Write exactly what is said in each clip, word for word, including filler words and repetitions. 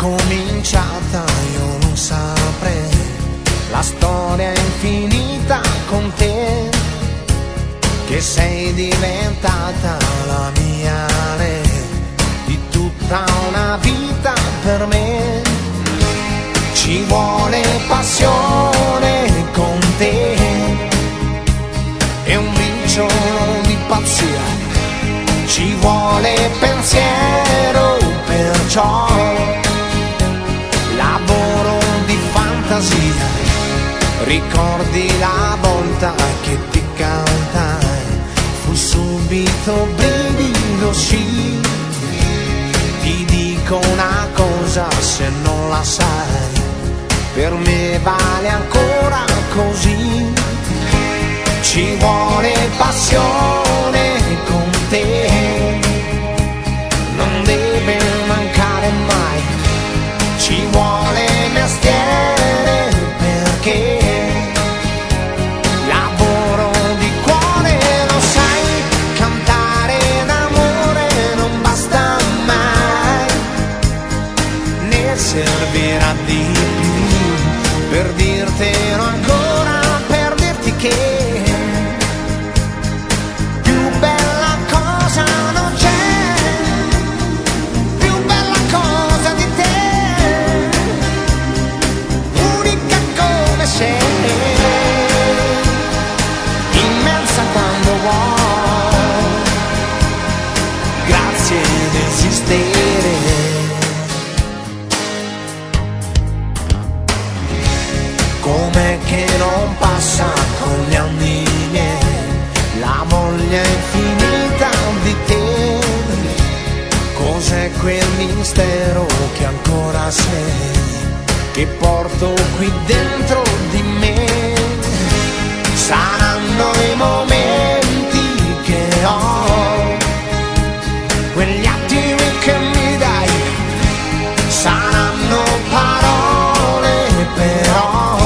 cominciata io non saprei, la storia è infinita con te, che sei diventata la mia re, di tutta una vita per me. Ci vuole passione con te e un briciolo di pazzia, ci vuole pensiero, perciò lavoro di fantasia. Ricordi la volta che ti cantai, fu subito brivido, sì. Ti dico una cosa, se non la sai, per me vale ancora così. Ci vuole passione con te, non deve mancare mai. Ci vuole mestiere perché lavoro di cuore, lo sai, cantare d'amore non basta mai, ne servirà di più per dirtelo ancora, per dirti che immensa quando vuoi, grazie di esistere. Com'è che non passa con gli anni miei la voglia infinita di te? Cos'è quel mistero che ancora sei, che porto qui dentro di me? Saranno i momenti che ho, quegli attimi che mi dai, saranno parole però,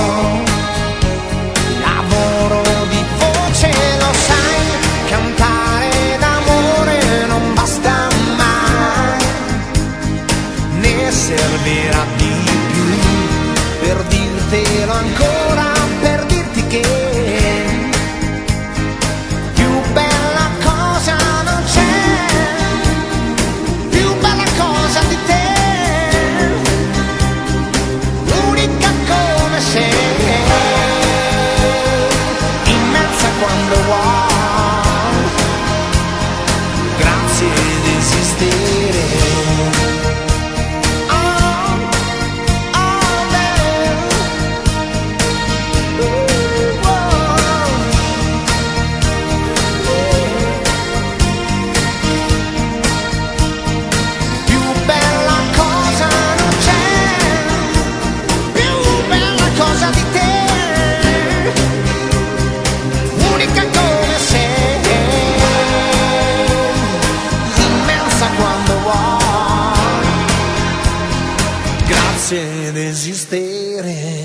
lavoro di voce, lo sai, cantare d'amore non basta mai, ne servirà di per dirtelo ancora, per dirti che più bella cosa non c'è, più bella cosa di te, unica come sei, immensa quando vuoi, grazie di esistere. Grazie di esistere.